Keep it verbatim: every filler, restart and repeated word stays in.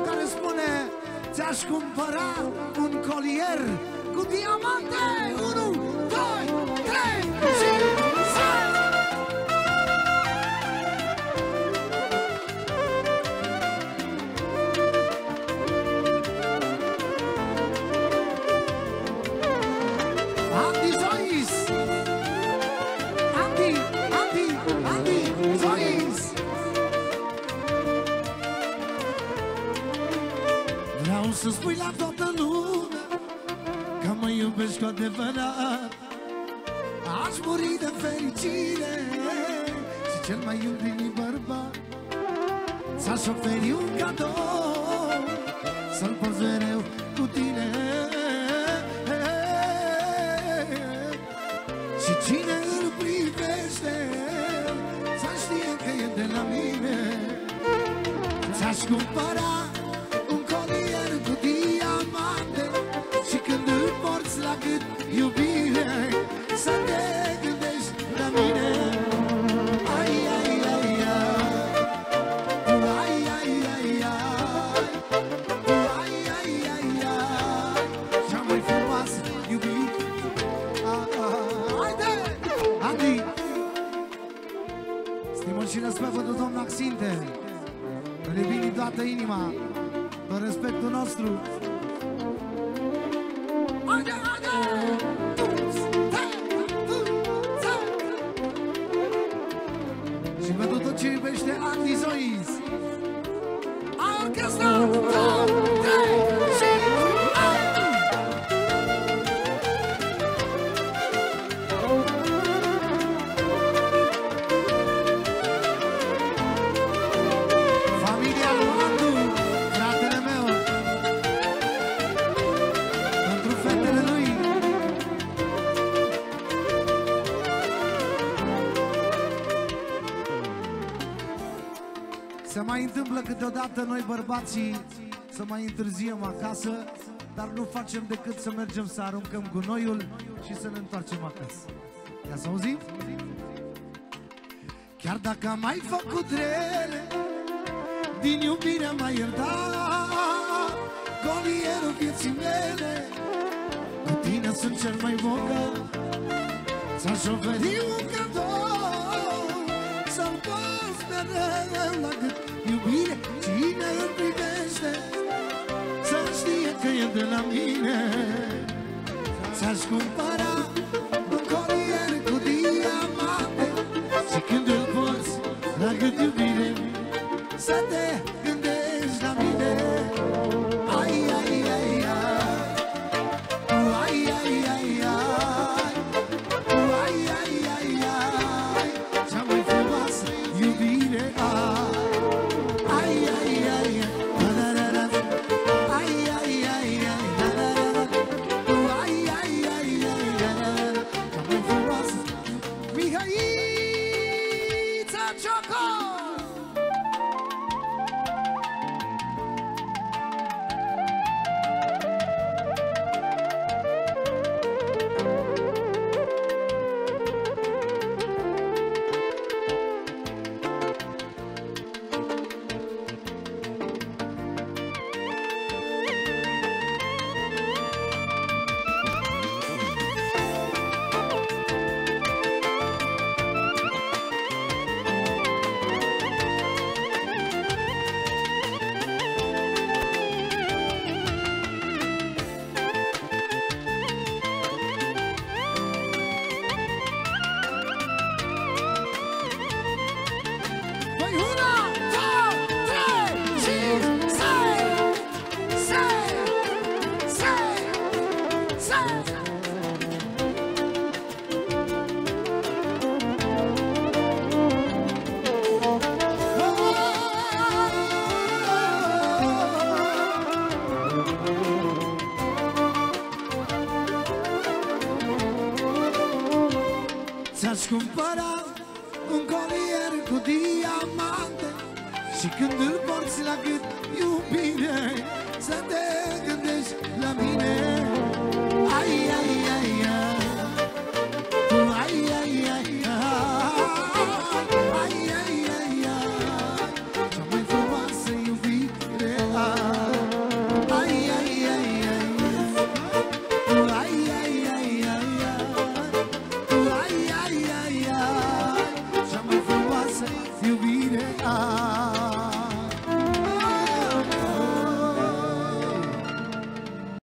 care spune: ți-aș cumpăra un colier cu diamante. Unu, doi, trei și zero. Andy Zois, Andy, Andy, Andy Zois. Vreau să spui la toată lumea că mă iubești cu adevărat. Aș muri de fericire și cel mai iubit bărbat ți-aș oferi un cadou, să-l porți mereu cu tine. Și cine îl privește să știe că e de la mine. Ți-aș cumpăra un colier cu diamante și când îl porți la gât, iubire, să te gândești la mine. Ai, ai, ai, ai, ai, ai, ai, ai, ai, ai, ai, cea mai frumoasă iubire. Haide! Andy! Stimă și respect pentru domnul Axinte, îl iubim din toată inima, tot respectul nostru. Haide, haide! Și pentru tot ce iubește Andy Zois. Ai orchestra! două, trei și familia lui Andu, fratele meu, pentru fetele lui. Se mai întâmplă câteodată noi bărbații să mai întârziem acasă, dar nu facem decât să mergem să aruncăm gunoiul și să ne întoarcem acasă. Ia să auzim? Chiar dacă am mai făcut rele, din iubire am mai iertat. Colierul vieții mele, cu tine sunt cel mai bogat. Ți-aș oferi un cadou, să-mi porți mereu la gât, iubire, cine îl privește să știe că e de la mine. Ți-aș cumpăra un colier cu diamante și când îl porți la gât, iubire, să te gândești la mine. Ai, ai, ai, ai, ai, ai, ai, ai, ai, ai, ai, ai, cea mai frumoasă iubire. Ai, ai, ai, ai, da, da, da, da. Ai, ai, ai, ai, da, da, da, da. Ai, ai, ai, ai, da, da, da, da. Cea mai frumoasă Mihaița Cioco. Păi una, două, trei și sei, sei, sei, sei. Ți-aș cumpăra un colier cu diamante și când îl porți la gât,